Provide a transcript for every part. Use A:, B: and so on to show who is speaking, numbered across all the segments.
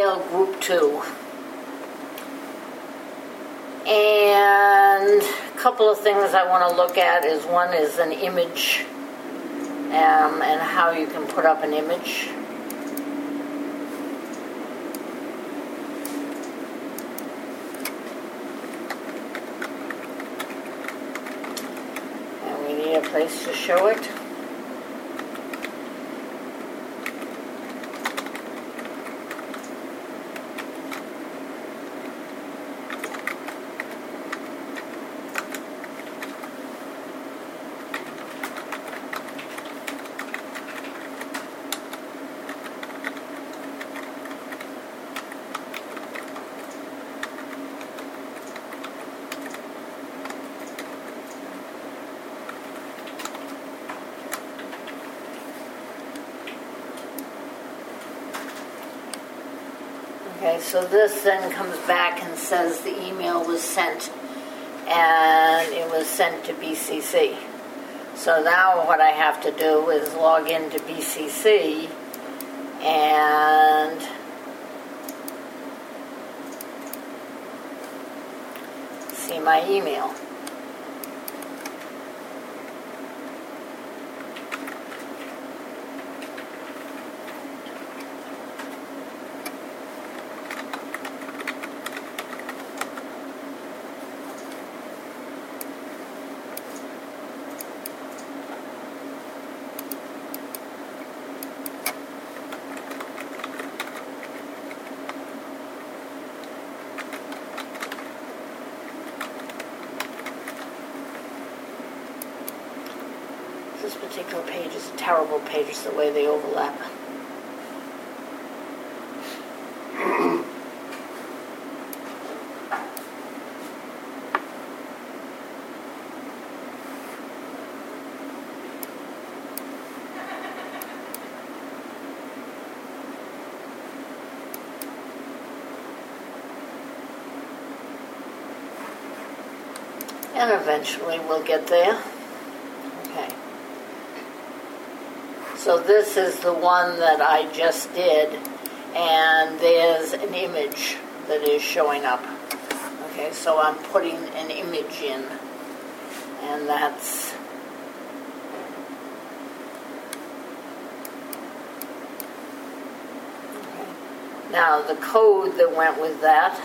A: email group 2. And a couple of things I want to look at is one is an image and how you can put up an image. And we need a place to show it. Okay, so this then comes back and says the email was sent, and it was sent to BCC. So now what I have to do is log into BCC and see my email. This particular page is a terrible page, it's the way they overlap. And eventually we'll get there. Okay. So this is the one that I just did, and there's an image that is showing up. Okay, so I'm putting an image in, and that's okay. Now the code that went with that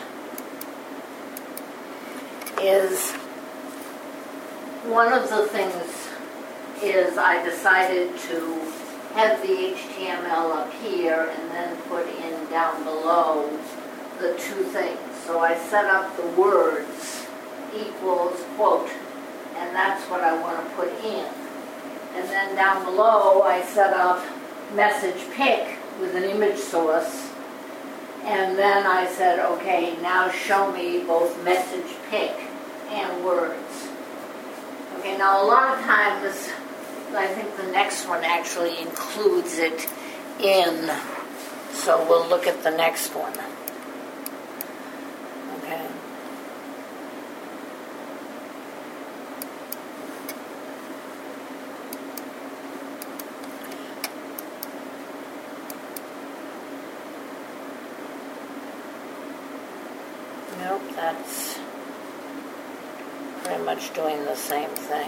A: is one of the things is I decided to have the HTML up here and then put in down below the two things. So I set up the words equals quote, and that's what I want to put in. And then down below I set up message pick with an image source, and then I said, okay, now show me both message pick and words. Okay, now a lot of times, I think the next one actually includes it in, so we'll look at the next one. Okay. Nope, that's pretty much doing the same thing.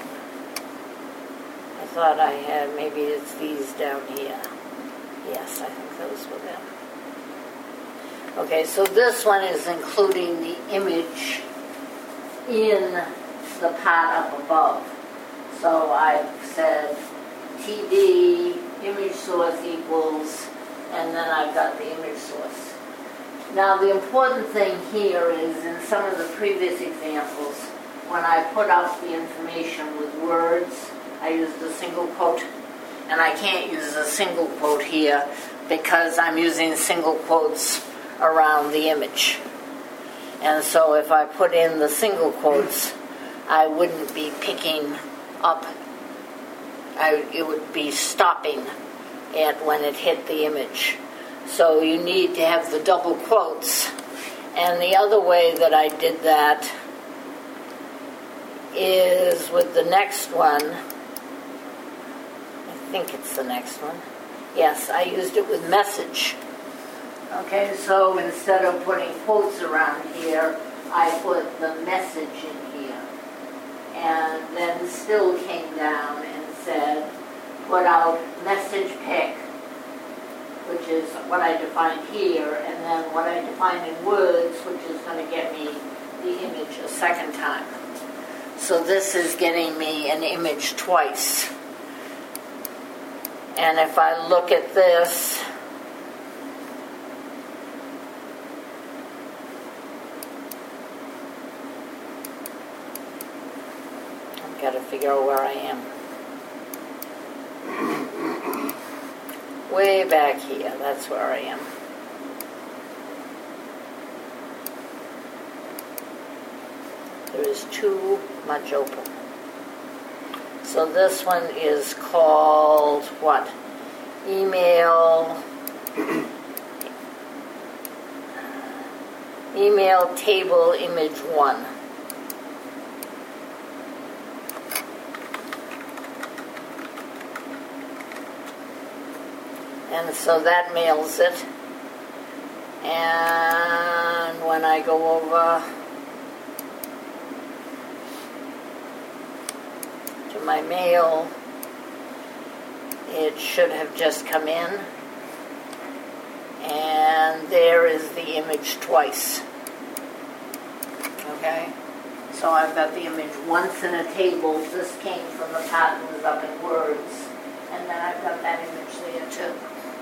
A: I thought I had, maybe it's these down here. Yes, I think those were them. Okay, so this one is including the image in the part up above. So I've said TD, image source equals, and then I've got the image source. Now the important thing here is in some of the previous examples, when I put out the information with words, I used a single quote, and I can't use a single quote here because I'm using single quotes around the image. And so if I put in the single quotes, I wouldn't be picking up, it would be stopping it when it hit the image. So you need to have the double quotes. And the other way that I did that is with the next one. I think it's the next one. Yes, I used it with message Okay, so instead of putting quotes around here, I put the message in here. And then still came down and said, put out message pic, which is what I defined here, and then what I defined in words, which is going to get me the image a second time. So this is getting me an image twice. And if I look at this, I've got to figure out where I am. Way back here, that's where I am. There is too much open. So this one is called what? Email table image 1. And so that mails it. And when I go over to my mail, it should have just come in. And there is the image twice. Okay? So I've got the image once in a table. This came from the part that was up in words. And then I've got that image there too.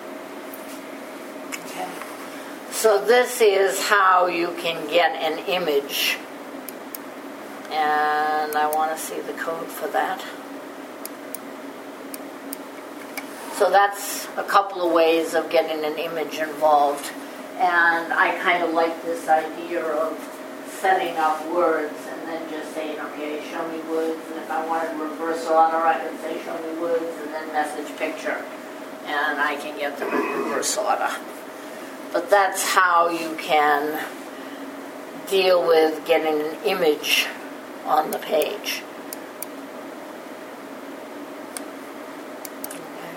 A: Okay. So this is how you can get an image. And I want to see the code for that. So that's a couple of ways of getting an image involved. And I kind of like this idea of setting up words and then just saying, okay, show me words. And if I wanted reverse order, I could say show me words and then message picture. And I can get them in reverse order. But that's how you can deal with getting an image on the page. Okay.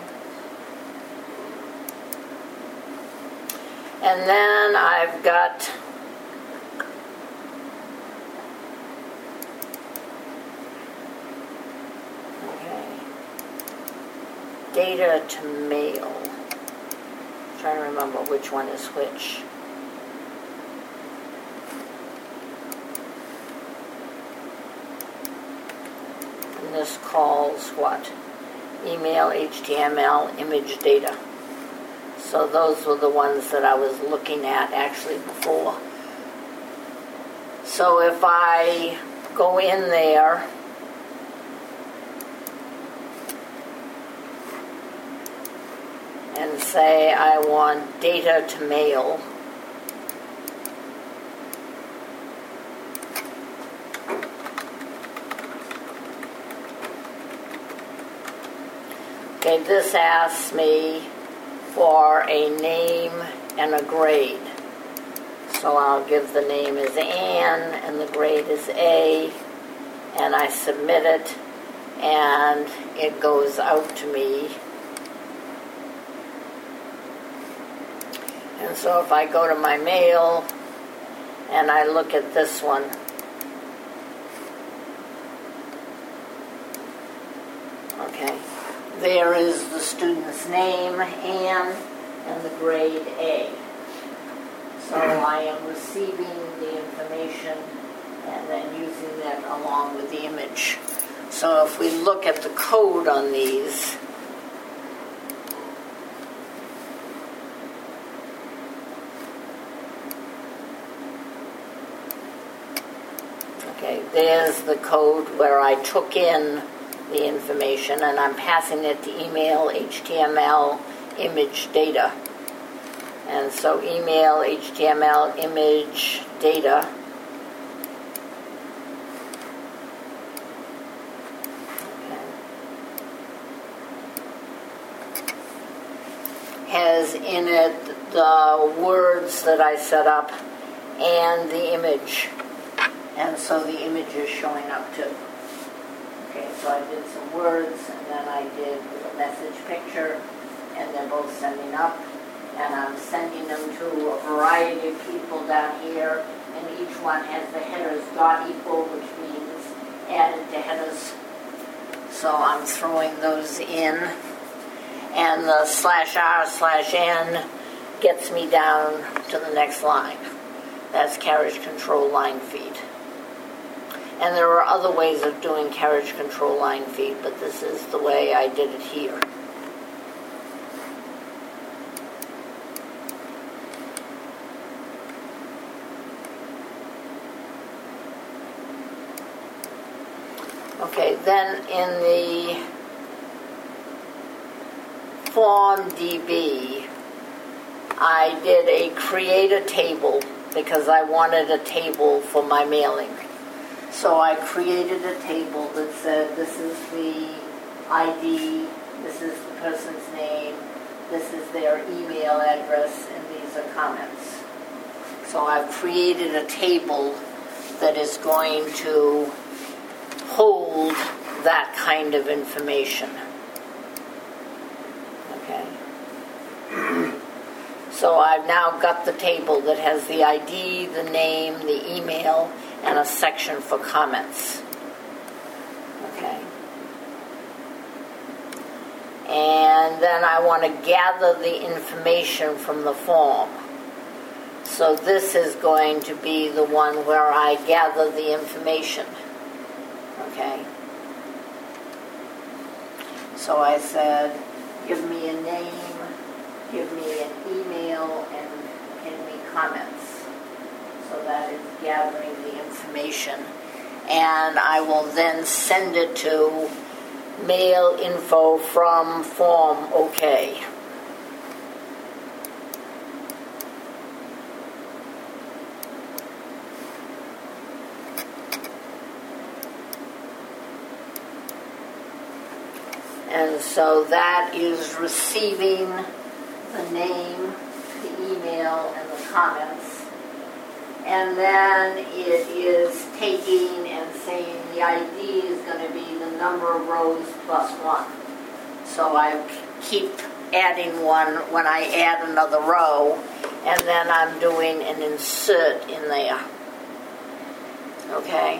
A: And then I've got data to mail. I'm trying to remember which one is which. And this calls what? Email, HTML, image data. So those were the ones that I was looking at actually before. So if I go in there and say I want data to mail, okay, this asks me for a name and a grade. So I'll give the name as Ann and the grade is A, and I submit it, and it goes out to me. And so if I go to my mail and I look at this one, okay, there is the student's name, Ann, and the grade A. So I am receiving the information and then using that along with the image. So if we look at the code on these, okay, there's the code where I took in the information and I'm passing it to email, HTML, image, data. And so email, HTML, image, data. Okay. Has in it the words that I set up and the image. And so the image is showing up too. Okay, so I did some words and then I did a message picture and they're both sending up. and I'm sending them to a variety of people down here, and each one has the headers .equal, which means added to headers. So I'm throwing those in, and the /r/n gets me down to the next line. That's carriage control line feed. And there are other ways of doing carriage control line feed, but this is the way I did it here. Okay, then in the form DB, I did a create a table because I wanted a table for my mailing. So I created a table that said this is the ID, this is the person's name, this is their email address, and these are comments. So I've created a table that is going to hold that kind of information. Okay. So I've now got the table that has the ID, the name, the email, and a section for comments. Okay. And then I want to gather the information from the form. So this is going to be the one where I gather the information. Okay. So I said, give me a name, give me an email, and give me comments. So that is gathering the information. And I will then send it to mail info from form OK. And so that is receiving the name, the email, and the comments. And then it is taking and saying the ID is going to be the number of rows plus 1. So I keep adding one when I add another row, and then I'm doing an insert in there. Okay?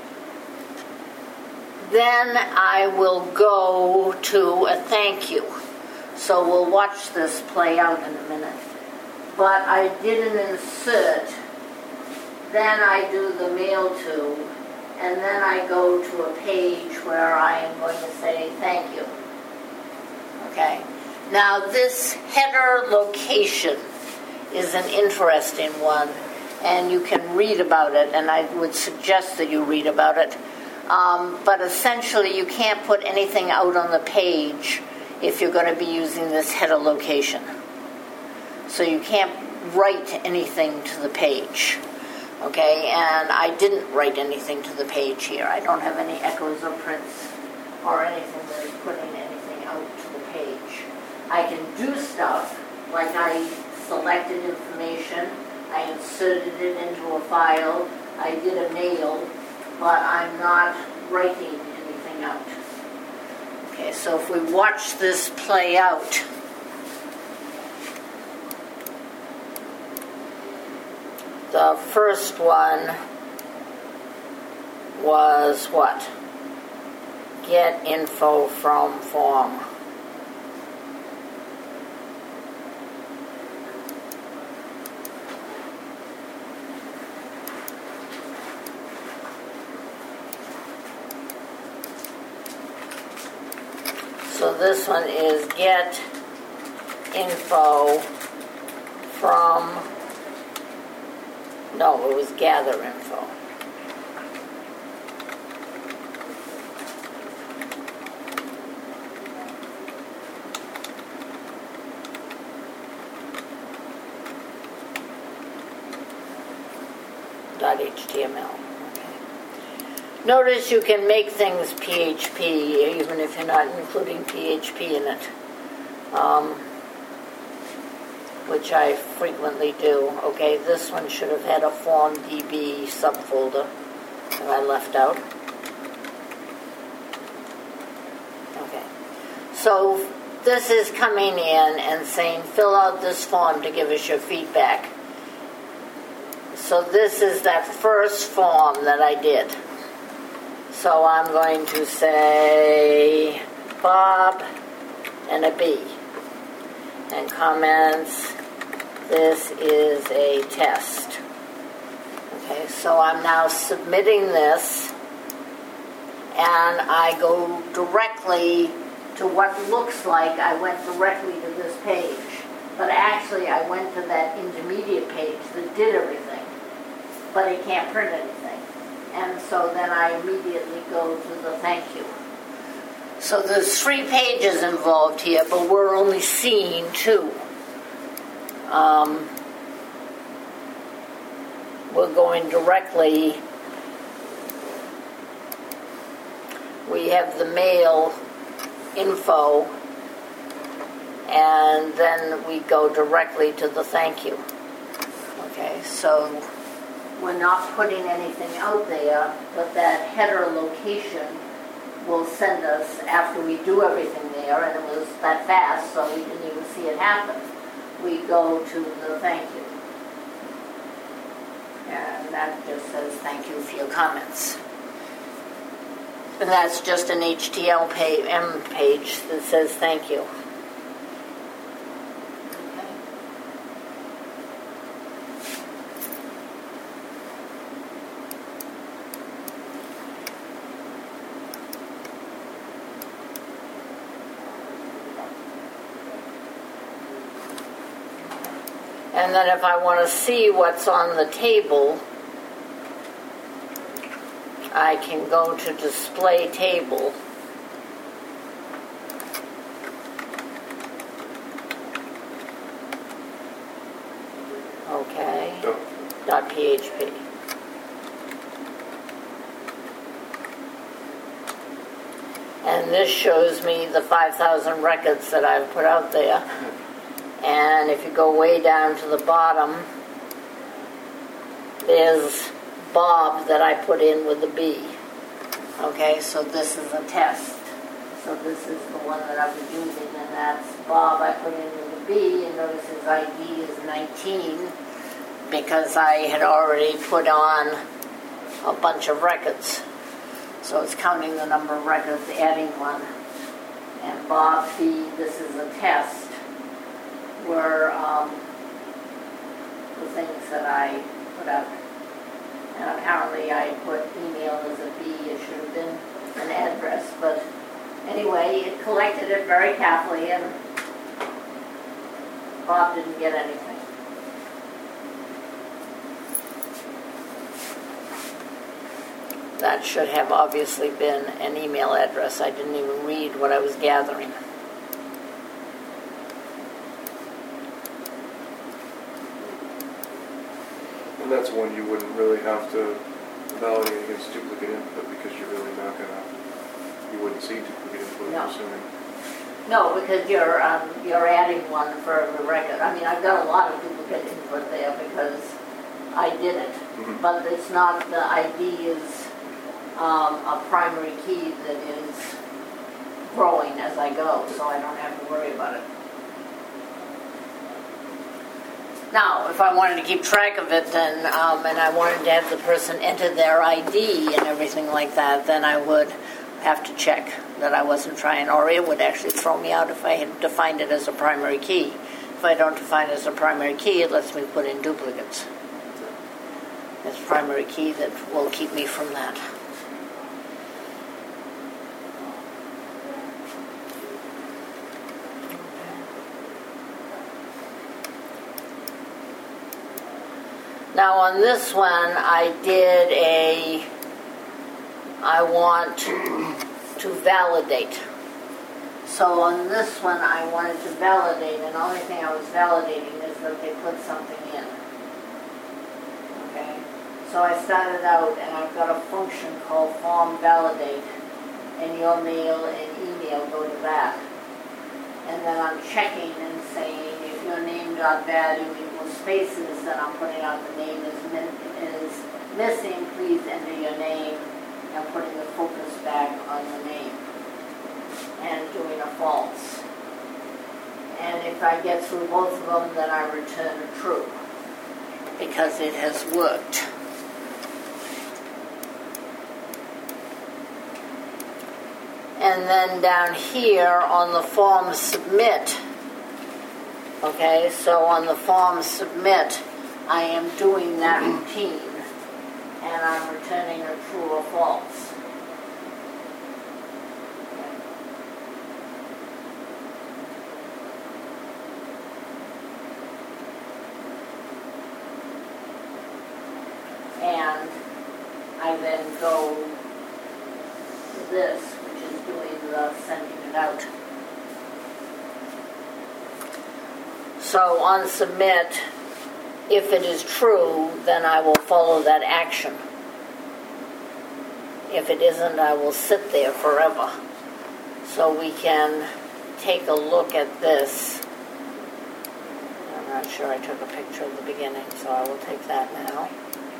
A: Then I will go to a thank you. So we'll watch this play out in a minute. But I did an insert, then I do the mail to, and then I go to a page where I am going to say thank you. Okay. Now this header location is an interesting one, and you can read about it, and I would suggest that you read about it. But essentially, you can't put anything out on the page if you're going to be using this header location. So you can't write anything to the page. Okay, and I didn't write anything to the page here. I don't have any echoes or prints or anything that is putting anything out to the page. I can do stuff like I selected information, I inserted it into a file, I did a mail, but I'm not writing anything out. Okay, so if we watch this play out, the first one was what? Get info from form. So this one is get info from, no, it was gather info. .html. Notice you can make things PHP even if you're not including PHP in it, which I frequently do. Okay, this one should have had a form DB subfolder that I left out. Okay, so this is coming in and saying, fill out this form to give us your feedback. So this is that first form that I did. So I'm going to say Bob and a B. And comments, this is a test. Okay, so I'm now submitting this, and I go directly to what looks like I went directly to this page. But actually I went to that intermediate page that did everything, but it can't print anything. And so then I immediately go to the thank you. So there's 3 pages involved here, but we're only seeing 2. We're going directly, we have the mail info, and then we go directly to the thank you. Okay, so we're not putting anything out there, but that header location will send us, after we do everything there, and it was that fast, so we didn't even see it happen, we go to the thank you. And that just says thank you for your comments. And that's just an HTML page that says thank you. And then if I want to see what's on the table, I can go to display table. Okay. .php. And this shows me the 5,000 records that I've put out there. And if you go way down to the bottom, there's Bob that I put in with the B. Okay, so this is a test. So this is the one that I was using, and that's Bob I put in with the B, and notice his ID is 19, because I had already put on a bunch of records. So it's counting the number of records, adding one. And Bob B, this is a test, were the things that I put out. And apparently I put email as a B. It should have been an address. But anyway, it collected it very carefully, and Bob didn't get anything. That should have obviously been an email address. I didn't even read what I was gathering.
B: And that's one you wouldn't really have to validate against duplicate input, because you're really not gonna, you wouldn't see duplicate input,
A: No.
B: I'm assuming.
A: No, because you're adding one for every record. I mean, I've got a lot of duplicate input there because I did it, but it's not, the ID is a primary key that is growing as I go, so I don't have to worry about it. Now, if I wanted to keep track of it, then, and I wanted to have the person enter their ID and everything like that, then I would have to check that I wasn't trying, or it would actually throw me out if I had defined it as a primary key. If I don't define it as a primary key, it lets me put in duplicates. It's a primary key that will keep me from that. Now on this one, I want to validate. So on this one, I wanted to validate, and the only thing I was validating is that they put something in. Okay? So I started out, and I've got a function called form validate, and your mail and email go to that. And then I'm checking and saying, if your name.value equals spaces, then I'm putting out the name is missing, please enter your name, and putting the focus back on the name, and doing a false. And if I get through both of them, then I return a true, because it has worked. And then down here on the form submit, okay, so on the form submit, I am doing that routine, and I'm returning a true or false. And I then go to this, which is doing the sending it out. So on submit, if it is true, then I will follow that action. If it isn't, I will sit there forever. So we can take a look at this. I'm not sure I took a picture of the beginning, so I will take that now.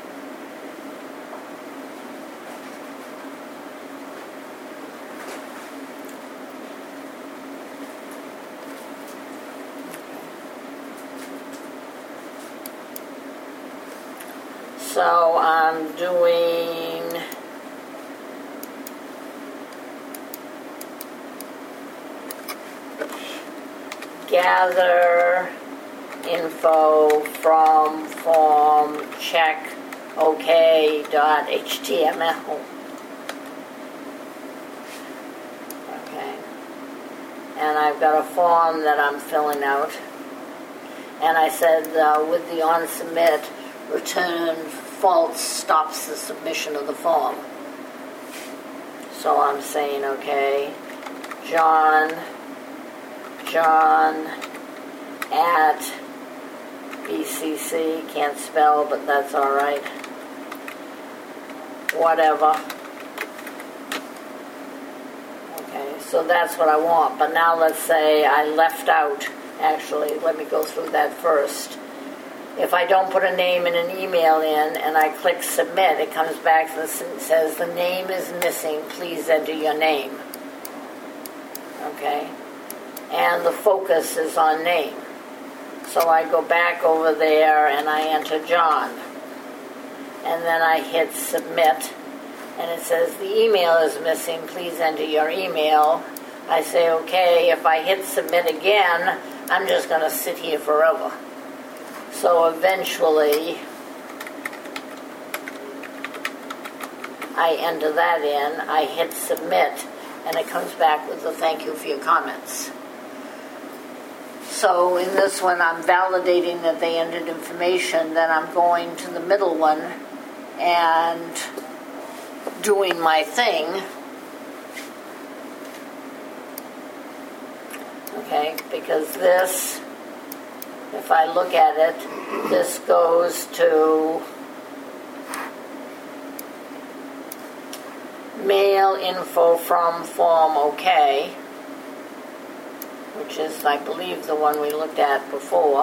A: So I'm doing gather info from form check ok.html. Okay. And I've got a form that I'm filling out. And I said with the on submit, return false stops the submission of the form. So I'm saying, okay, John at BCC, can't spell, but that's all right. Whatever. Okay, so that's what I want. But now let's say I left out, actually, let me go through that first. If I don't put a name and an email in and I click submit, it comes back and says the name is missing, please enter your name. Okay? And the focus is on name. So I go back over there and I enter John. And then I hit submit and it says the email is missing, please enter your email. I say okay, if I hit submit again, I'm just going to sit here forever. So eventually, I enter that in, I hit submit, and it comes back with a thank you for your comments. So in this one, I'm validating that they entered information, then I'm going to the middle one and doing my thing. Okay, because this, if I look at it, this goes to mail info from form OK, which is, I believe, the one we looked at before.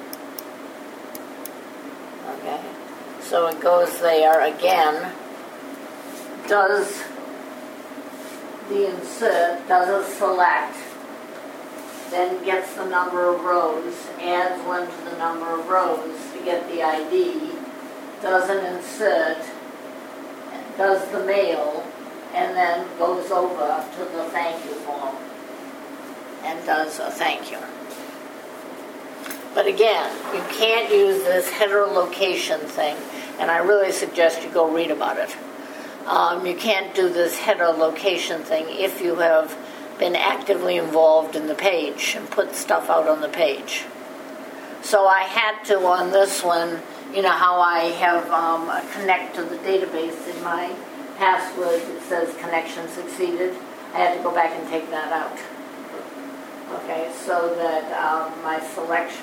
A: Okay, so it goes there again, does the insert, does a select, then gets the number of rows, adds one to the number of rows to get the ID, does an insert, does the mail, and then goes over to the thank you form and does a thank you. But again, you can't use this header location thing, and I really suggest you go read about it. You can't do this header location thing if you have been actively involved in the page and put stuff out on the page. So I had to, on this one, you know how I have a connect to the database in my password, it says connection succeeded. I had to go back and take that out. Okay, so that my selection,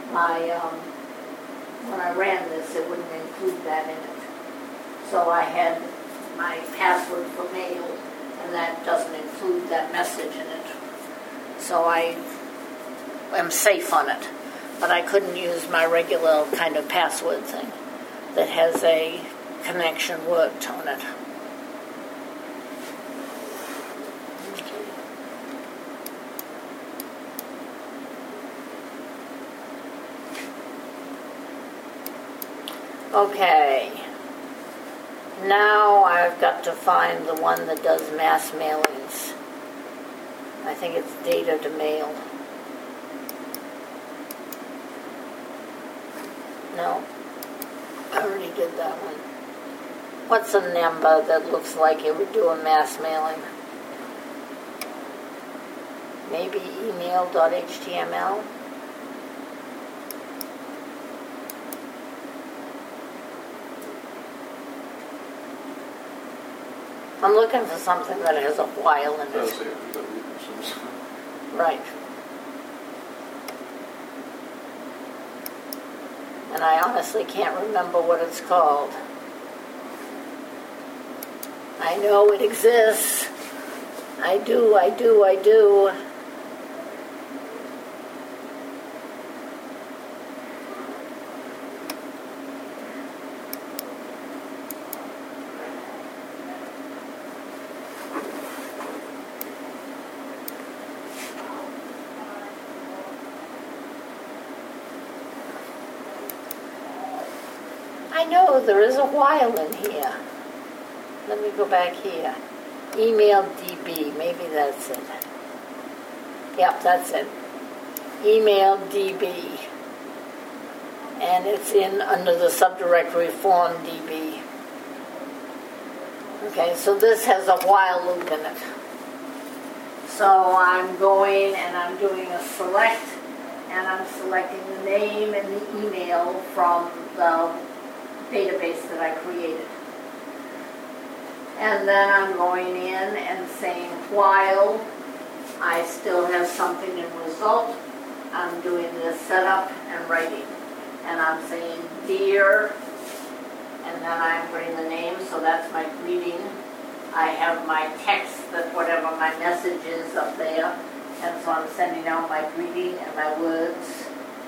A: when I ran this, it wouldn't include that in it. So I had my password for mail, and that doesn't include that message in it. So I am safe on it. But I couldn't use my regular kind of password thing that has a connection worked on it. Okay. Now I've got to find the one that does mass mailings. I think it's data to mail. No, I already did that one. What's a number that looks like it would do a mass mailing? Maybe email.html? I'm looking for something that has a while in
B: I'll
A: it.
B: say it.
A: Right. And I honestly can't remember what it's called. I know it exists. I do. I know there is a while in here. Let me go back here. Email DB, maybe that's it. Yep, that's it. Email DB. And it's in under the subdirectory form DB. Okay, so this has a while loop in it. So I'm going and I'm doing a select, and I'm selecting the name and the email from the database that I created. And then I'm going in and saying while I still have something in result, I'm doing this setup and writing. And I'm saying dear, and then I'm putting the name, so that's my greeting. I have my text, that whatever my message is up there, and so I'm sending out my greeting and my words.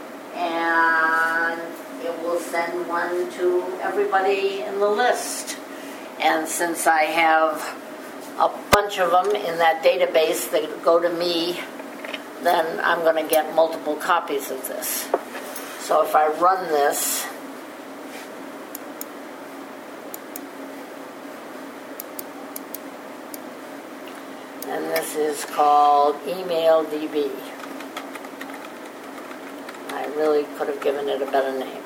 A: And it will send one to everybody in the list. And since I have a bunch of them in that database that go to me, then I'm going to get multiple copies of this. So if I run this, and this is called Email DB. I really could have given it a better name.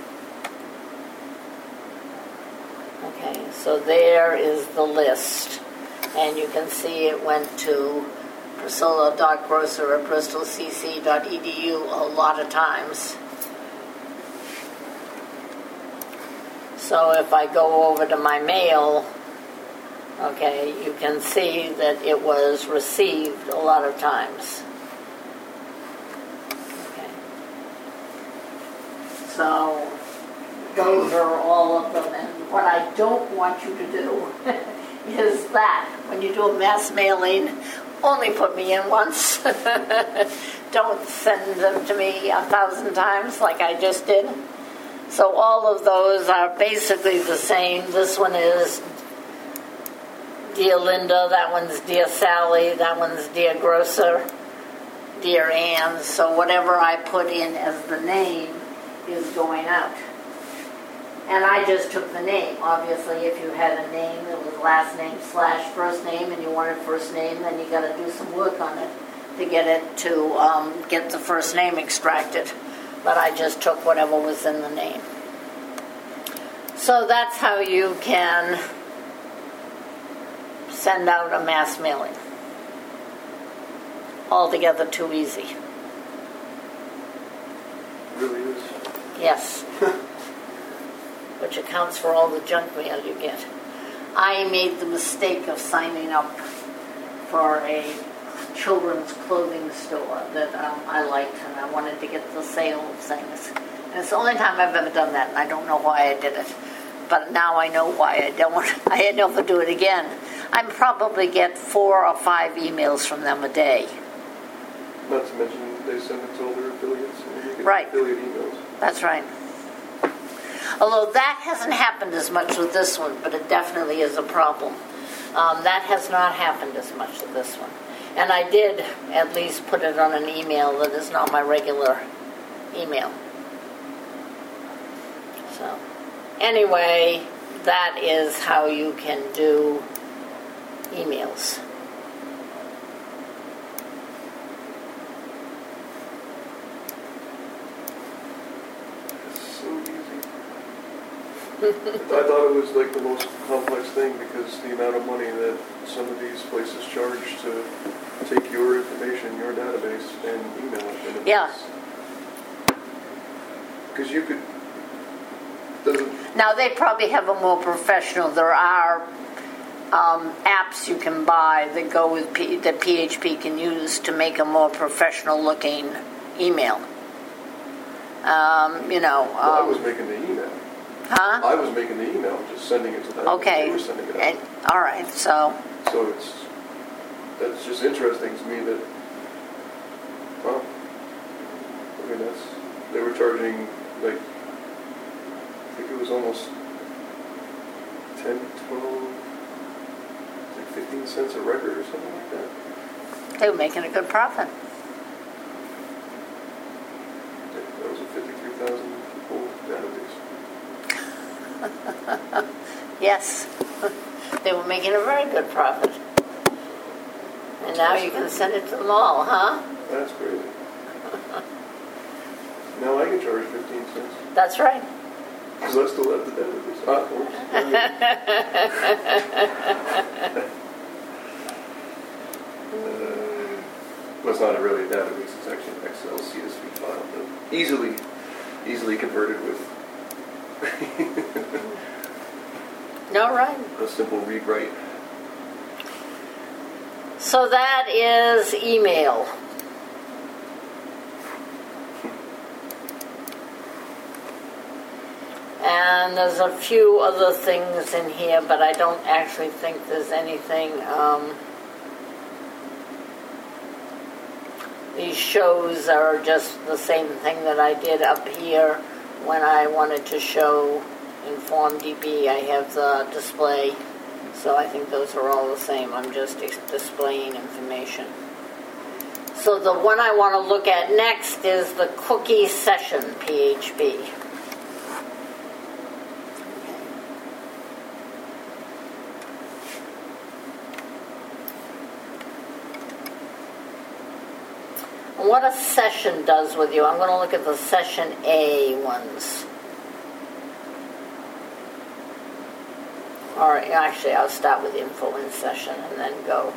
A: Okay, so there is the list. And you can see it went to priscilla.grosser at bristolcc.edu a lot of times. So if I go over to my mail, okay, you can see that it was received a lot of times. Okay. So those are all of them. And what I don't want you to do is that when you do a mass mailing, only put me in once. Don't send them to me 1,000 times like I just did. So all of those are basically the same. This one is Dear Linda, that one's Dear Sally, that one's Dear Grosser, Dear Ann. So whatever I put in as the name is going out. And I just took the name. Obviously, if you had a name that was last name / first name and you wanted first name, then you got to do some work on it to get it to get the first name extracted. But I just took whatever was in the name. So that's how you can send out a mass mailing. Altogether too easy.
B: Really is.
A: Yes. Which accounts for all the junk mail you get. I made the mistake of signing up for a children's clothing store that I liked, and I wanted to get the sale of things. And it's the only time I've ever done that, and I don't know why I did it. But now I know why I don't. I never do it again. I probably get 4 or 5 emails from them a day.
B: Not to mention they send it to all their affiliates. And you get
A: Right.
B: affiliate emails.
A: That's right. Although that hasn't happened as much with this one, but it definitely is a problem. That has not happened as much with this one. And I did at least put it on an email that is not my regular email. So, anyway, that is how you can do emails.
B: It's so easy. I thought it was like the most complex thing because the amount of money that some of these places charge to take your information, your database, and email it. And
A: Yeah.
B: Because you could. Doesn't.
A: Now, they probably have a more professional, there are apps you can buy that go with that PHP can use to make a more professional looking email.
B: Well, I was making the email.
A: Huh?
B: I was making the email, just sending it to them.
A: Okay.
B: They were sending it out.
A: And, all right, so
B: So that's just interesting to me that, well, I mean, they were charging, like, I think it was almost 10, 12, like 15 cents a record or something like that.
A: they were making a good profit.
B: That was a 53,000 people database.
A: Yes, they were making a very good profit. And now you can send it to them all, huh?
B: That's crazy. Now I can charge 15 cents.
A: That's right.
B: Because I still have the database. Of course. Well, it's not really a database. It's actually an Excel CSV file, but easily converted with
A: No, right.
B: a simple read write.
A: So that is email. And there's a few other things in here, but I don't actually think there's anything. These shows are just the same thing that I did up here when I wanted to show in FormDB. I have the display, so I think those are all the same. I'm just displaying information. So the one I want to look at next is the cookie session PHP. What a session does with you. I'm going to look at the session A ones. Or actually, I'll start with info in session and then go.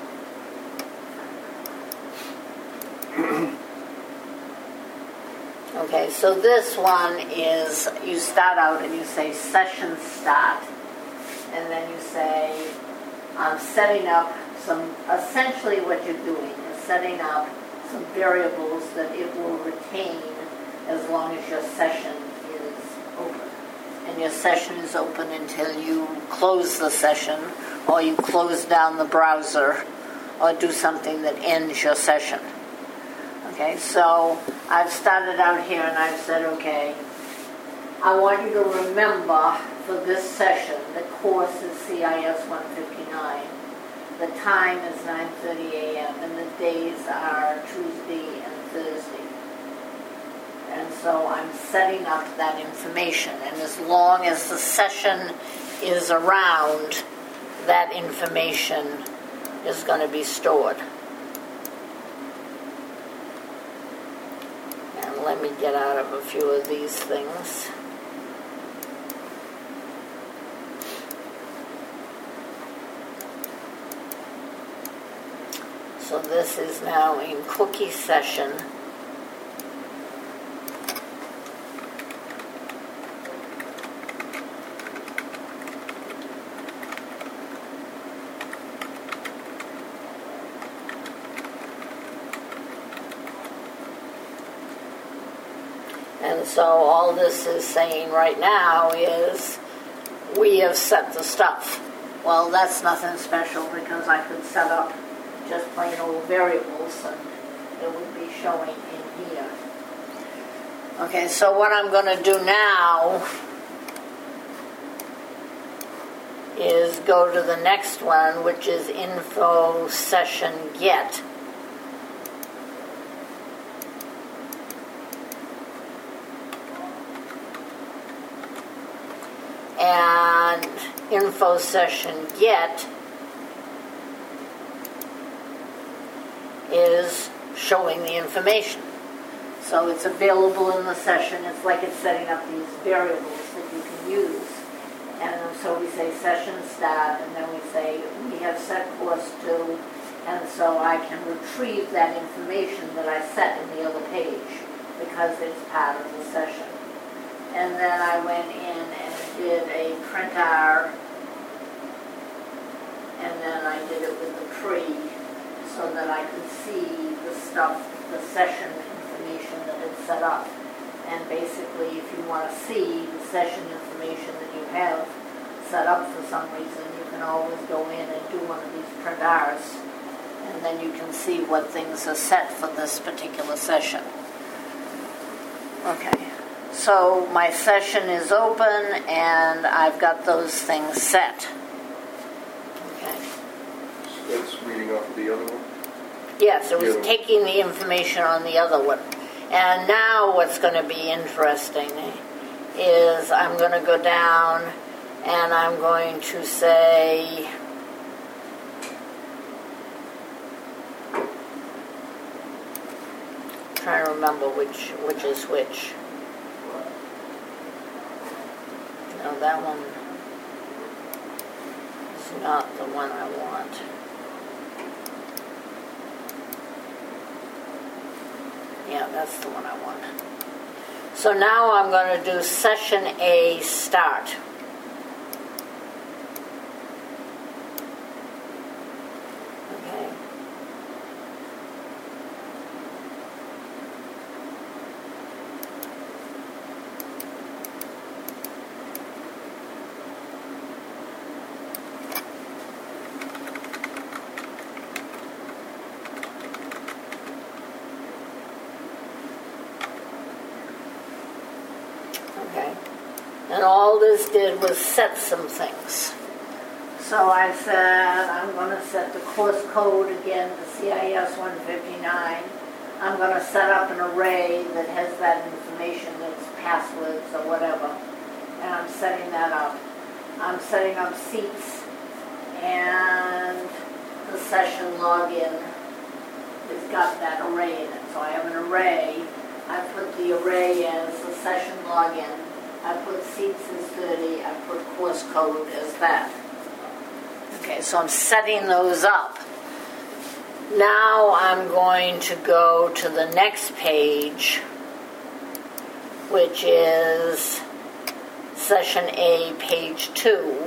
A: Okay, so this one is, you start out and you say session start. And then you say, I'm setting up some, essentially what you're doing is setting up some variables that it will retain as long as your session is open. And your session is open until you close the session or you close down the browser or do something that ends your session. Okay, so I've started out here and I've said, okay, I want you to remember for this session, the course is CIS 159. The time is 9:30 a.m. and the days are Tuesday and Thursday. And so I'm setting up that information. And as long as the session is around, that information is going to be stored. And let me get out of a few of these things. So this is now in cookie session. And so all this is saying right now is we have set the stuff. Well, that's nothing special because I could set up just plain old variables and it would be showing in here. Okay, so what I'm going to do now is go to the next one, which is info session get. and info session get is showing the information. So it's available in the session. It's like it's setting up these variables that you can use. And so we say session start, and then we say we have set course 2, and so I can retrieve that information that I set in the other page because it's part of the session. And then I went in and did a print R, and then I did it with the tree so that I could see the stuff, the session information that it's set up. And basically, if you want to see the session information that you have set up for some reason, you can always go in and do one of these print Rs, and then you can see what things are set for this particular session. Okay, so my session is open, and I've got those things set. Okay.
B: So that's reading off of the other one?
A: Yes, it was taking the information on the other one. And now what's going to be interesting is I'm going to go down and I'm going to say trying to remember which is which. No, that one is not the one I want. Yeah, that's the one I want. So now I'm going to do session A start. Okay. Okay. And all this did was set some things. So I said I'm going to set the course code again to CIS 159. I'm going to set up an array that has that information, that's passwords or whatever. And I'm setting that up. I'm setting up seats, and the session login has got that array in it. So I have an array. I put the array as the session login. I put seats as 30. I put course code as that. Okay, so I'm setting those up. Now I'm going to go to the next page, which is session A, page 2.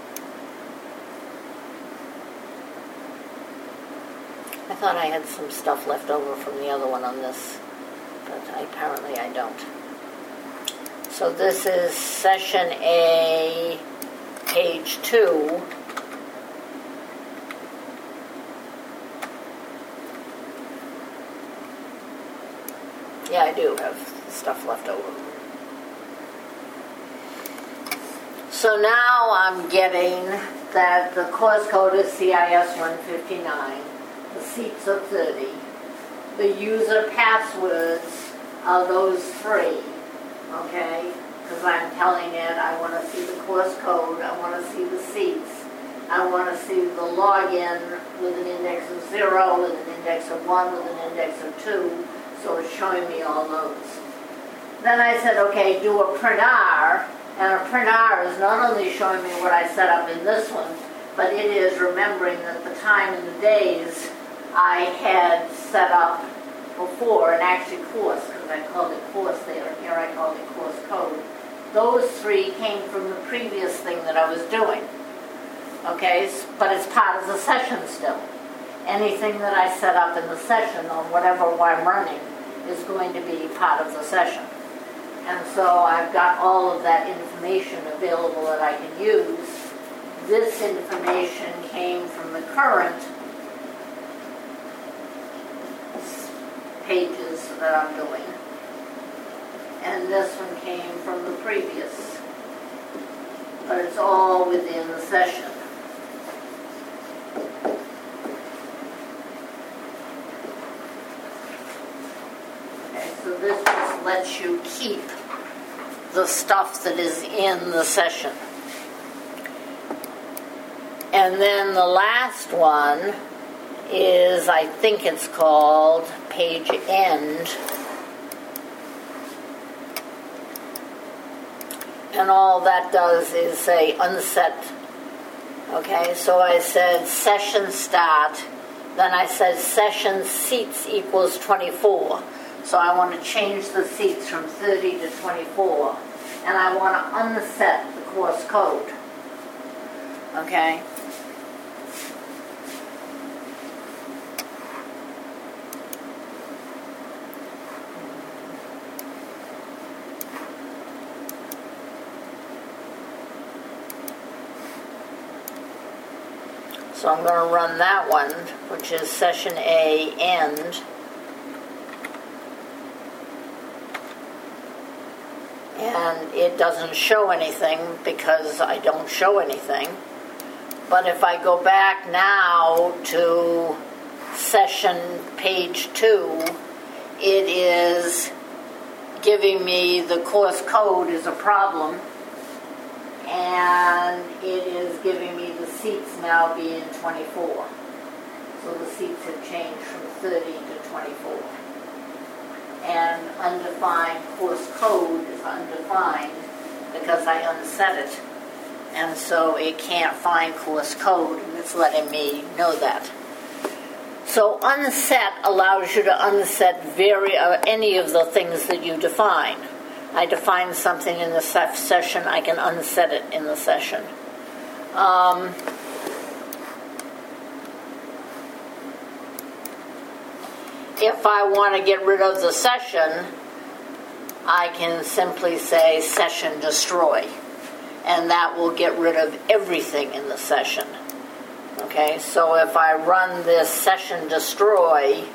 A: I thought I had some stuff left over from the other one on this, but apparently I don't. So this is session A, page 2. Yeah, I do have stuff left over. So now I'm getting that the course code is CIS 159. The seats are 30. The user passwords are those 3. Okay? Because I'm telling it I want to see the course code, I want to see the seats, I want to see the login with an index of 0, with an index of 1, with an index of 2. So it's showing me all those. Then I said, okay, do a print R. And a print R is not only showing me what I set up in this one, but it is remembering that the time and the days I had set up before, and actually course, because I called it course there, and here I called it course code. Those 3 came from the previous thing that I was doing. Okay, but it's part of the session still. Anything that I set up in the session or whatever I'm running is going to be part of the session. And so I've got all of that information available that I can use. This information came from the current pages that I'm doing. And this one came from the previous. But it's all within the session. So this just lets you keep the stuff that is in the session. And then the last one is, I think it's called page end. And all that does is say unset. Okay, so I said session start, then I said session seats equals 24. So I want to change the seats from 30 to 24. And I want to unset the course code. Okay? So I'm going to run that one, which is session A end. And it doesn't show anything because I don't show anything. But if I go back now to session page 2, it is giving me the course code is a problem. And it is giving me the seats now being 24. So the seats have changed from 30 to 24. And undefined course code is undefined because I unset it. And so it can't find course code, and it's letting me know that. So unset allows you to unset any of the things that you define. I define something in the session, I can unset it in the session. If I want to get rid of the session, I can simply say session destroy, and that will get rid of everything in the session. Okay, so if I run this session destroy,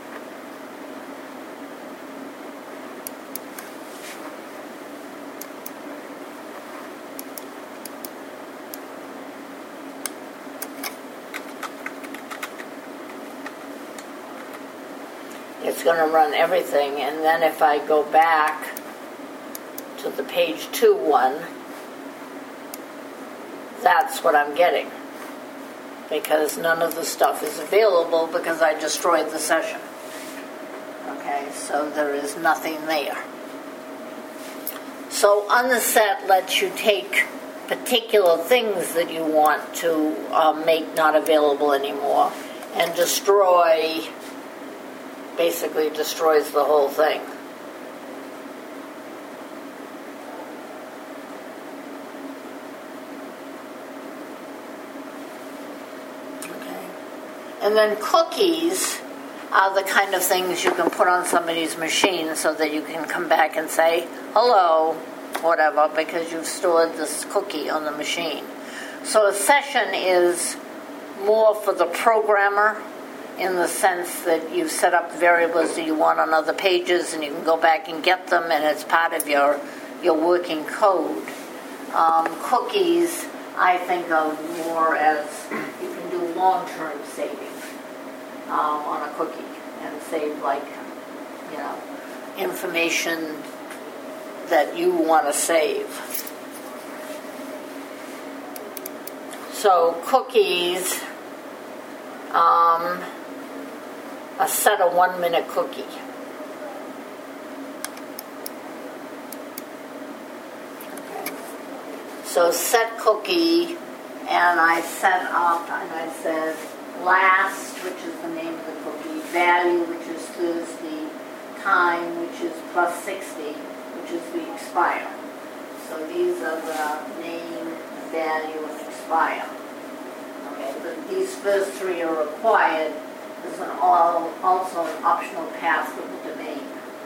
A: it's going to run everything. And then if I go back to the page 2 one, that's what I'm getting, because none of the stuff is available because I destroyed the session. Okay, so there is nothing there. So unset lets you take particular things that you want to make not available anymore, and destroy basically destroys the whole thing. Okay. And then cookies are the kind of things you can put on somebody's machine so that you can come back and say, hello, whatever, because you've stored this cookie on the machine. So a session is more for the programmer, in the sense that you set up variables that you want on other pages, and you can go back and get them, and it's part of your working code. Cookies, I think of more as you can do long-term saving on a cookie, and save, like, information that you want to save. So cookies, a set a 1-minute cookie. Okay. So set cookie, and I set up, and I said last, which is the name of the cookie, value, which is Thursday, time, which is plus 60, which is the expire. So these are the name, value, and expire. Okay, but these first 3 are required. There's also an optional path with the domain.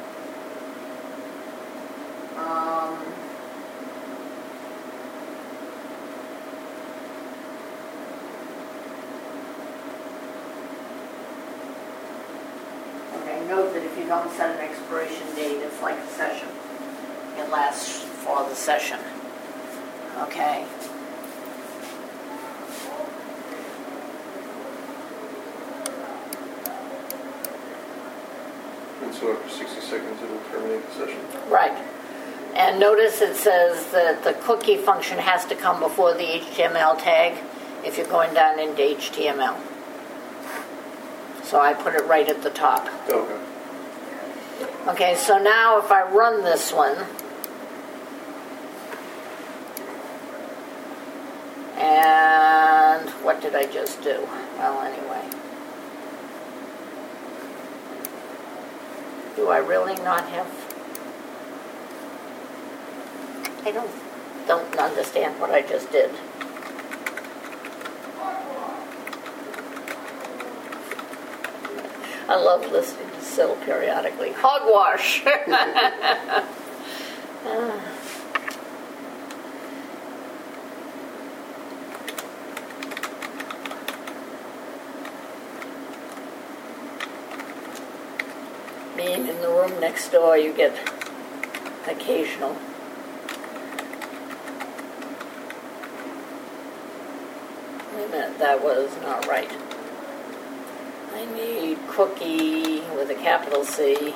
A: Okay, note that if you don't set an expiration date, it's like a session. It lasts for the session. Okay.
B: So after 60 seconds, it will terminate the session.
A: Right. And notice it says that the cookie function has to come before the HTML tag. if you're going down into HTML. So I put it right at the top.
B: Okay.
A: Okay, so now if I run this one, and what did I just do? Well, anyway. Do I really not have... I don't understand what I just did. I love listening to Syl periodically. Hogwash! Being in the room next door, you get occasional. Wait a minute, that was not right. I need cookie with a capital C.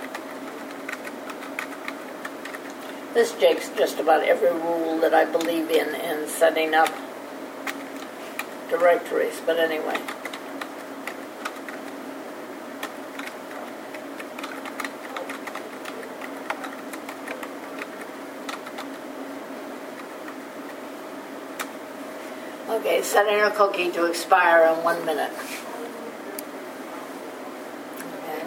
A: This takes just about every rule that I believe in setting up directories, but anyway. Okay, setting a cookie to expire in 1 minute. Okay.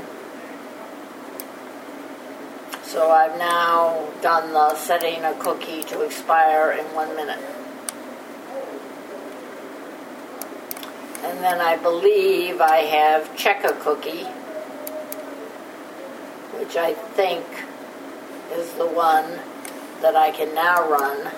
A: So I've now done the setting a cookie to expire in 1 minute. And then I believe I have check a cookie, which I think is the one that I can now run.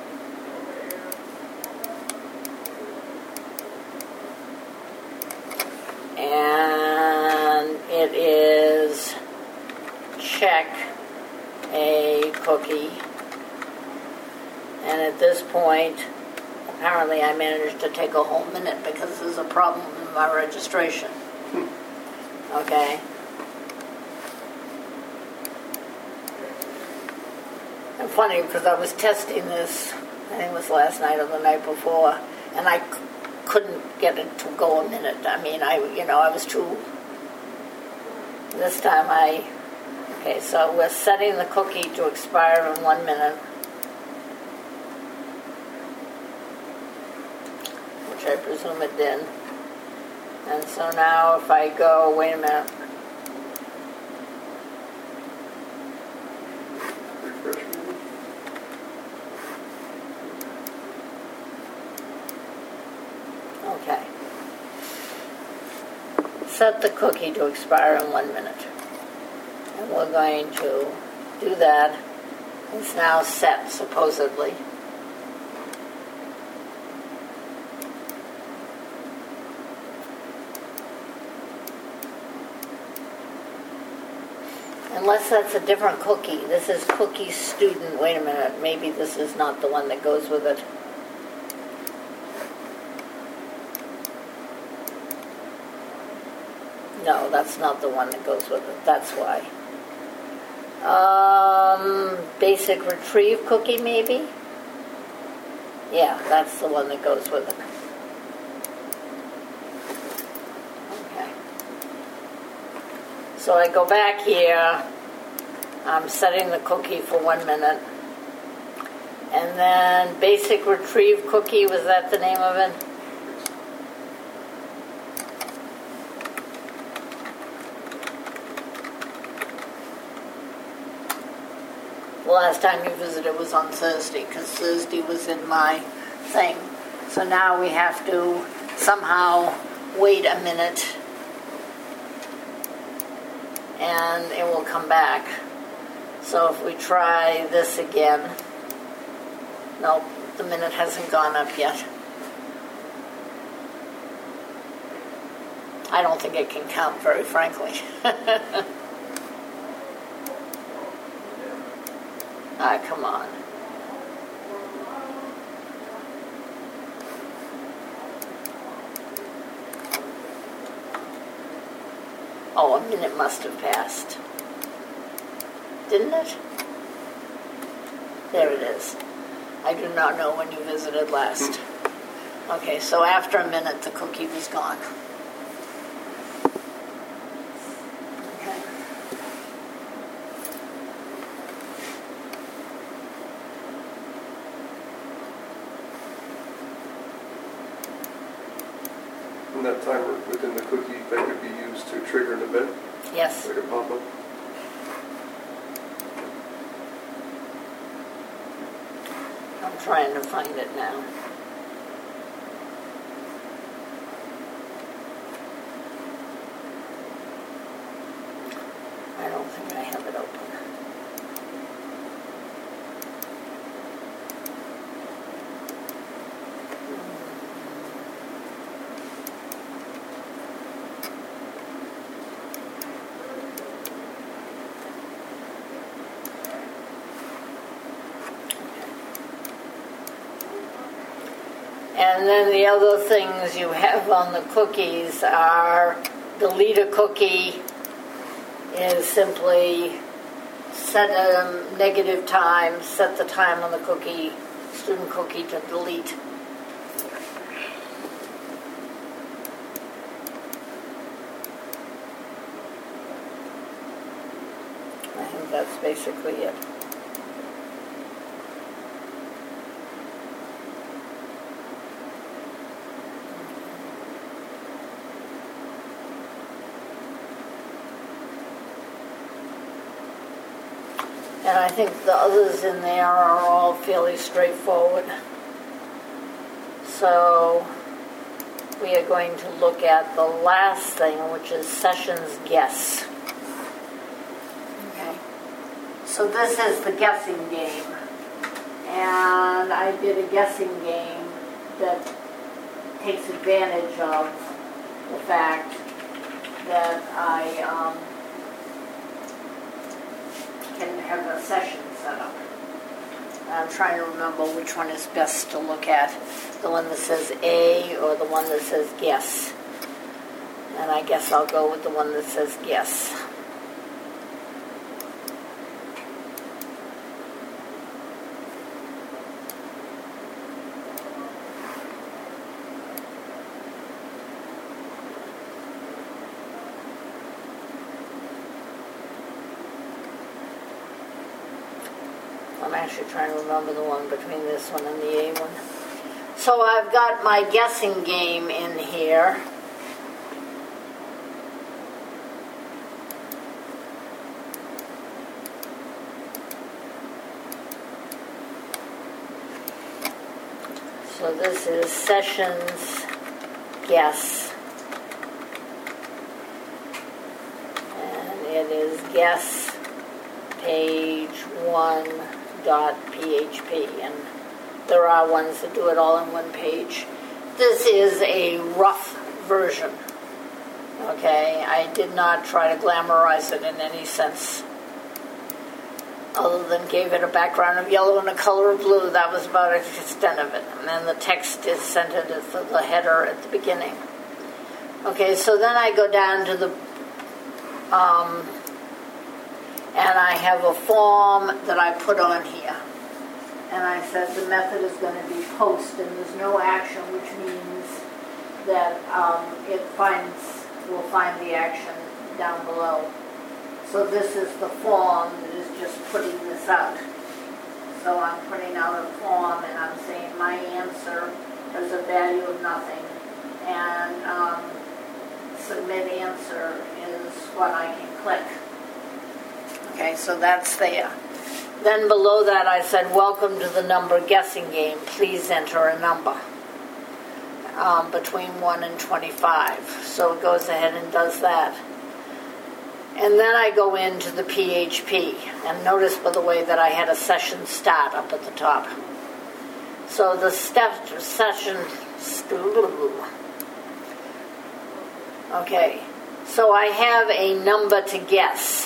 A: And it is check a cookie. And at this point, apparently I managed to take a whole minute because there's a problem in my registration. Okay. And funny because I was testing this, I think it was last night or the night before, and I couldn't get it to go a minute. I mean, I was too... This time okay, so we're setting the cookie to expire in 1 minute. Which I presume it did. And so now if I go, wait a minute.
B: Refresh me.
A: Okay. Set the cookie to expire in 1 minute. And we're going to do that. It's now set, supposedly. Unless that's a different cookie. This is cookie student. Wait a minute. Maybe this is not the one that goes with it. No, that's not the one that goes with it. That's why. Basic retrieve cookie, maybe? Yeah, that's the one that goes with it. Okay. So I go back here. I'm setting the cookie for 1 minute. And then basic retrieve cookie, was that the name of it? The last time you visited was on Thursday, because Thursday was in my thing. So now we have to somehow wait a minute, and it will come back. So if we try this again, nope, the minute hasn't gone up yet. I don't think it can count, very frankly. Ah, come on. Oh, a minute must have passed. Didn't it? There it is. I do not know when you visited last. Okay, so after a minute, the cookie was gone. Okay.
B: And that timer within the cookie, that could be used to trigger an event,
A: Yes.
B: like a pop-up.
A: I'm trying to find it now. I don't think I have it open. And then the other things you have on the cookies are delete a cookie is simply set a negative time, set the time on the cookie, student cookie to delete. I think that's basically it. And I think the others in there are all fairly straightforward. So we are going to look at the last thing, which is sessions guess. Okay. So this is the guessing game. And I did a guessing game that takes advantage of the fact that I can have a session set up. I'm trying to remember which one is best to look at. The one that says A or the one that says guess. And I guess I'll go with the one that says guess. I'm actually trying to remember the one between this one and the A one. So I've got my guessing game in here. So this is sessions guess. And it is guess page 1.php, and there are ones that do it all in one page. This is a rough version. Okay, I did not try to glamorize it in any sense, other than gave it a background of yellow and a color of blue. That was about the extent of it. And then the text is centered as the header at the beginning. Okay, so then I go down to the and I have a form that I put on here. And I said the method is going to be post, and there's no action, which means that it will find the action down below. So this is the form that is just putting this out. So I'm putting out a form, and I'm saying my answer has a value of nothing, and submit answer is what I can click. Okay, so that's there. Then below that I said, welcome to the number guessing game. Please enter a number between 1 and 25. So it goes ahead and does that. And then I go into the PHP. And notice, by the way, that I had a session start up at the top. So the session... Okay, so I have a number to guess.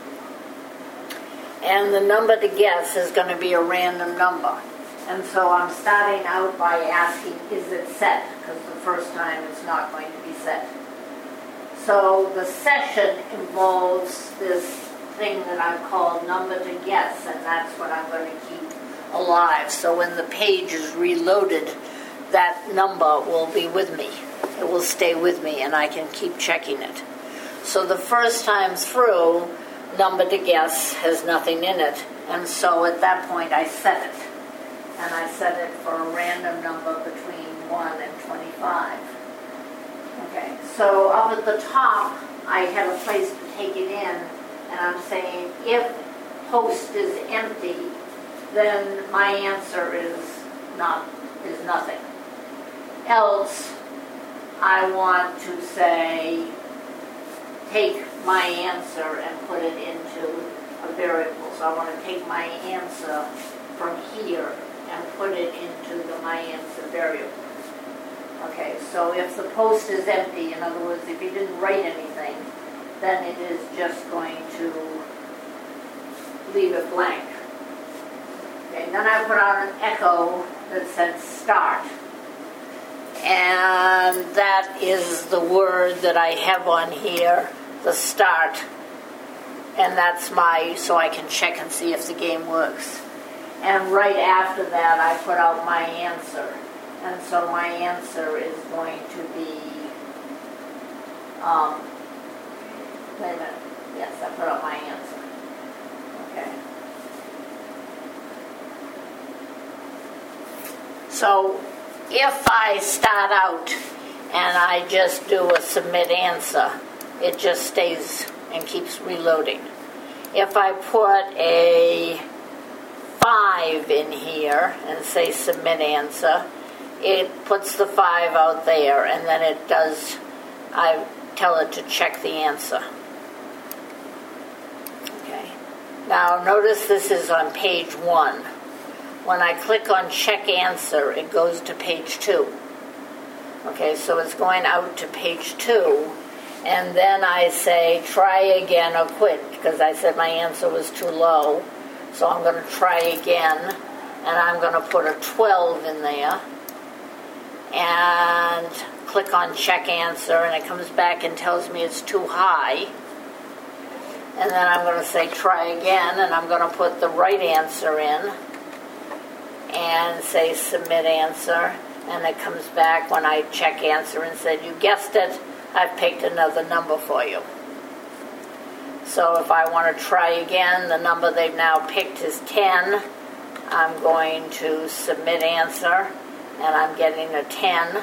A: And the number to guess is going to be a random number. And so I'm starting out by asking, is it set? Because the first time it's not going to be set. So the session involves this thing that I've called number to guess, and that's what I'm going to keep alive. So when the page is reloaded that number will be with me. It will stay with me, and I can keep checking it. So the first time through, number to guess has nothing in it, and so at that point I set it. And I set it for a random number between 1 and 25. Okay, so up at the top, I have a place to take it in, and I'm saying if post is empty, then my answer is nothing. Else, I want to say, take my answer and put it into a variable. So I want to take my answer from here and put it into the my answer variable. Okay, so if the post is empty, in other words, if you didn't write anything, then it is just going to leave it blank. Okay, then I put out an echo that said start. And that is the word that I have on here, the start. And that's so I can check and see if the game works. And right after that, I put out my answer. And so my answer is going to be, wait a minute. Yes, I put out my answer. Okay. So if I start out and I just do a submit answer, it just stays and keeps reloading. If I put a 5 in here and say submit answer, it puts the 5 out there, and then I tell it to check the answer. Okay. Now notice this is on page 1. When I click on check answer, it goes to page 2. Okay, so it's going out to page 2, and then I say try again or quit, because I said my answer was too low. So I'm going to try again, and I'm going to put a 12 in there, and click on check answer, and it comes back and tells me it's too high. And then I'm going to say try again, and I'm going to put the right answer in, and say submit answer, and it comes back when I check answer and said you guessed it, I've picked another number for you. So if I want to try again, the number they've now picked is 10. I'm going to submit answer, and I'm getting a 10.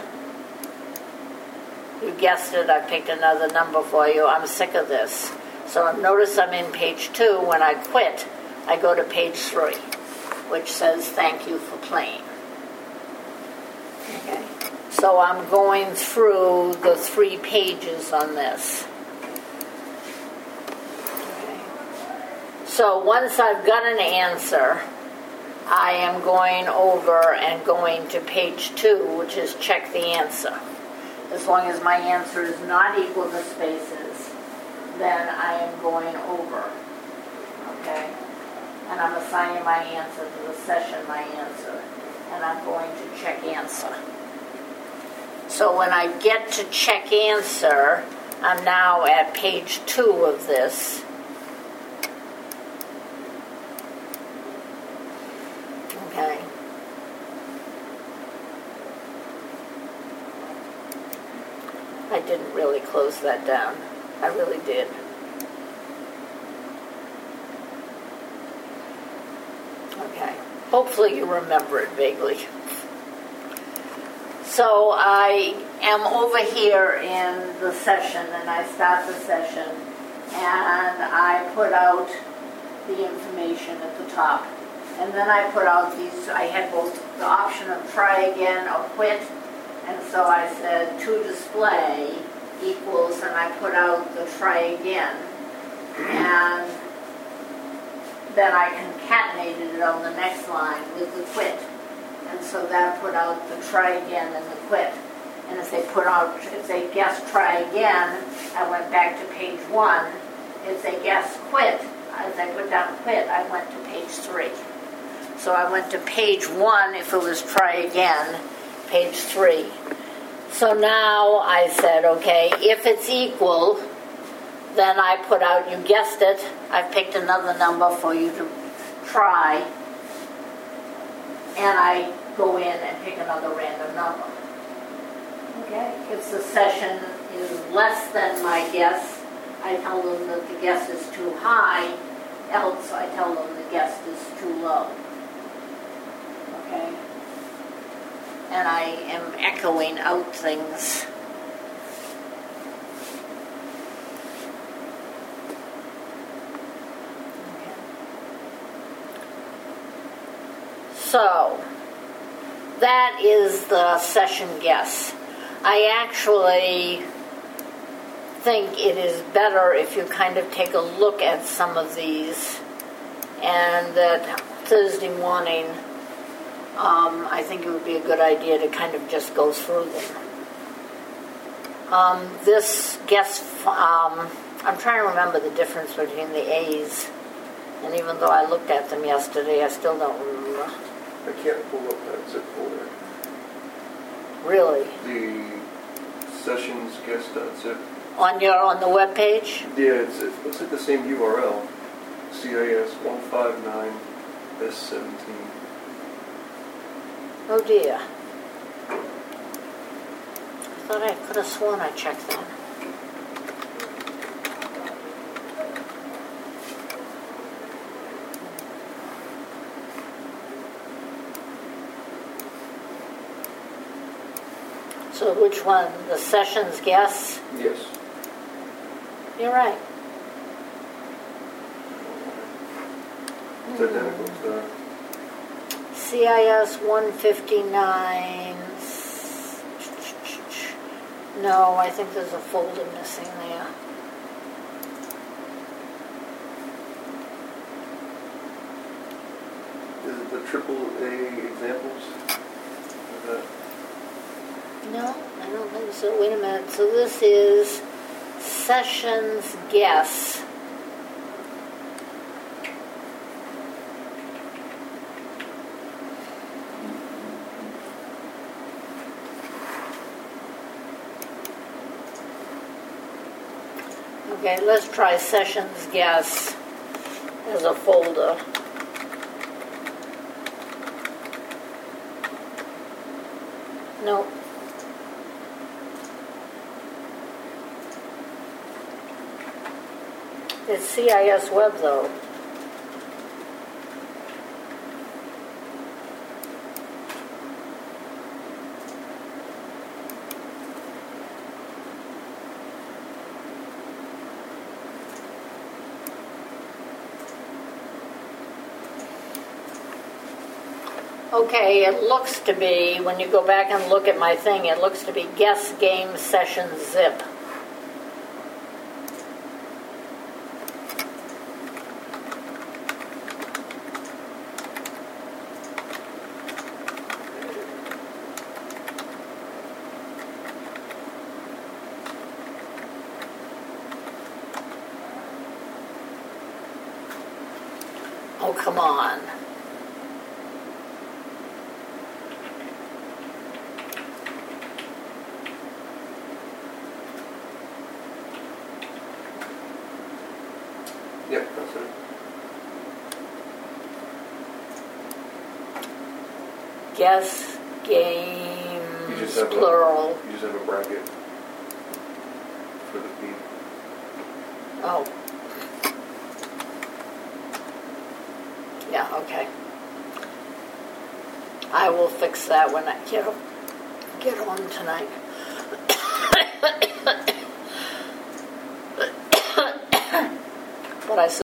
A: You guessed it, I picked another number for you. I'm sick of this. So notice I'm in page 2. When I quit, I go to page 3, which says thank you for playing. Okay. So I'm going through the 3 pages on this. Okay. So once I've got an answer, I am going over and going to page 2, which is check the answer. As long as my answer is not equal to spaces, then I am going over. Okay? And I'm assigning my answer to the session, my answer. And I'm going to check answer. So when I get to check answer, I'm now at page 2 of this. Okay. I didn't really close that down. I really did. Okay. Hopefully you remember it vaguely. So I am over here in the session, and I start the session, and I put out the information at the top. And then I put out these, I had both the option of try again or quit, and so I said to display equals, and I put out the try again. And then I concatenated it on the next line with the quit. And so that put out the try again and the quit. And if they guessed try again, I went back to page 1. If they guessed quit, as I put down quit, I went to page 3. So I went to page 1 if it was try again, page 3. So now I said, okay, if it's equal, then I put out, you guessed it, I've picked another number for you to try, and I go in and pick another random number. Okay, if the session is less than my guess, I tell them that the guess is too high, else I tell them the guess is too low. Okay? And I am echoing out things. So, that is the session guess. I actually think it is better if you kind of take a look at some of these, and that Thursday morning, I think it would be a good idea to kind of just go through them. This guess, I'm trying to remember the difference between the A's, and even though I looked at them yesterday, I still don't remember.
B: I can't pull up that zip folder.
A: Really?
B: The sessions guess.zip.
A: On the web page?
B: Yeah, it looks like the same URL. CIS 159 S17.
A: Oh dear. I thought I could have sworn I checked that. So which one? The sessions guess?
B: Yes.
A: You're right.
B: It's identical to that.
A: CIS 159. No, I think there's a folder missing there.
B: Is it the AAA examples? Is that?
A: No, I don't think so. Wait a minute. So this is sessions guess. Okay, let's try sessions guess as a folder. No. It's CIS Web though. Okay, it looks to be, when you go back and look at my thing, it looks to be guess game session zip. Oh, come on.
B: Yep, that's it.
A: Guess games, plural.
B: You just have a bracket for the P.
A: Oh. Yeah, okay. I will fix that when I get home tonight. But I